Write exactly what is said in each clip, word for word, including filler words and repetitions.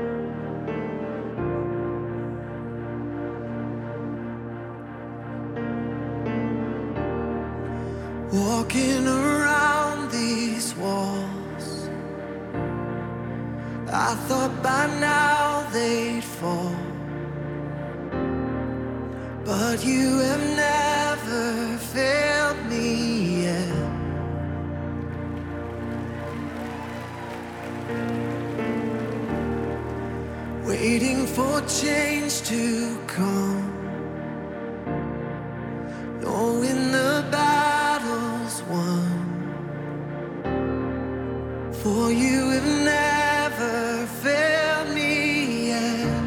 Walking around these walls, I thought by now they'd fall, but you have never failed me yet. Waiting for change to come, knowing the battle's won, for you have never failed me yet.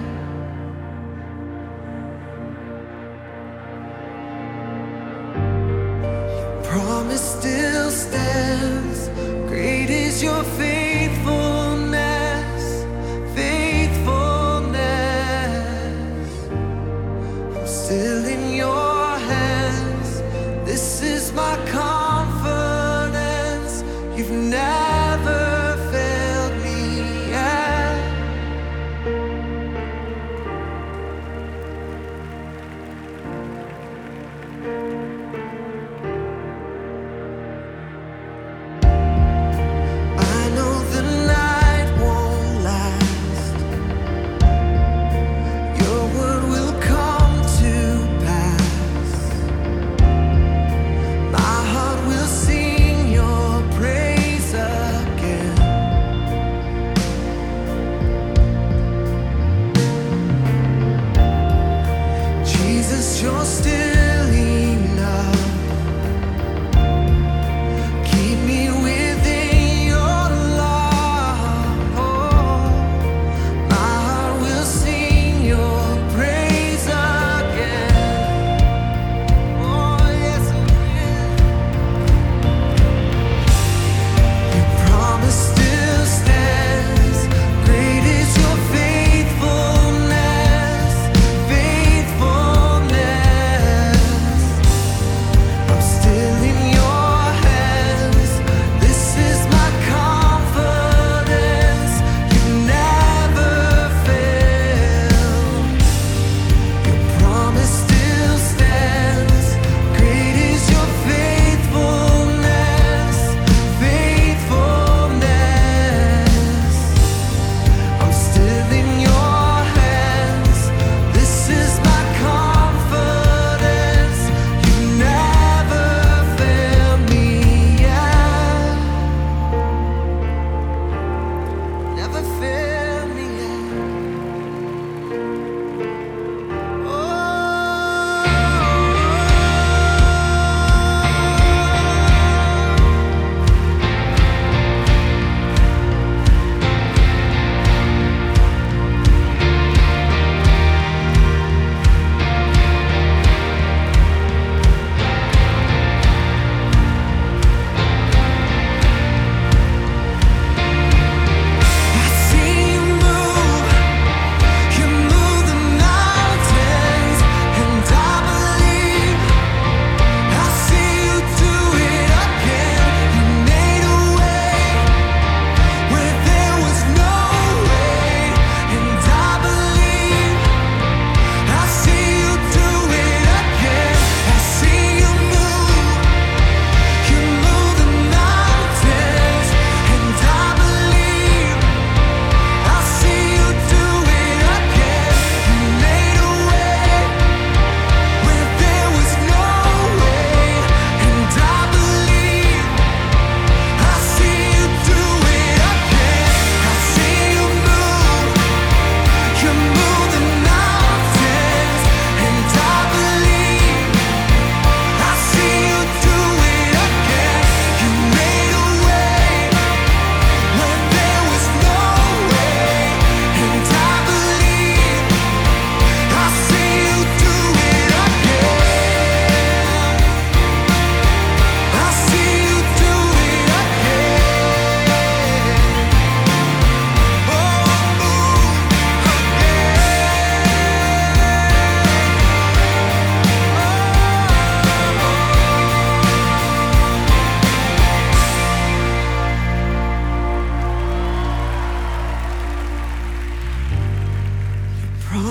Your promise still stands, great is your faithfulness, faithfulness.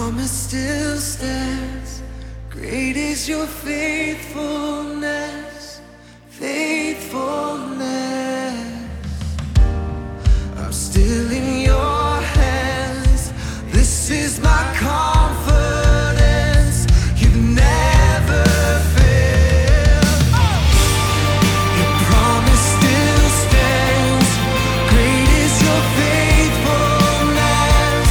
promise still stands. Great is your faithfulness, faithfulness. I'm still in your hands. This is my confidence. You've never failed. Your promise still stands. Great is your faithfulness,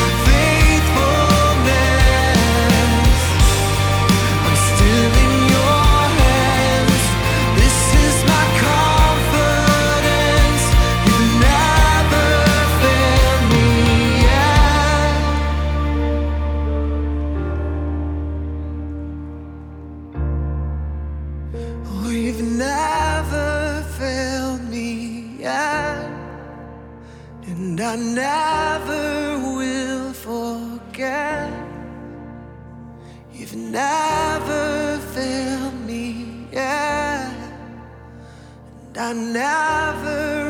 faithfulness. I'm still in your hands. This is my confidence. You've never failed me yet. Oh, you've never failed me yet. And I never will forget. You've never failed me yet. And I never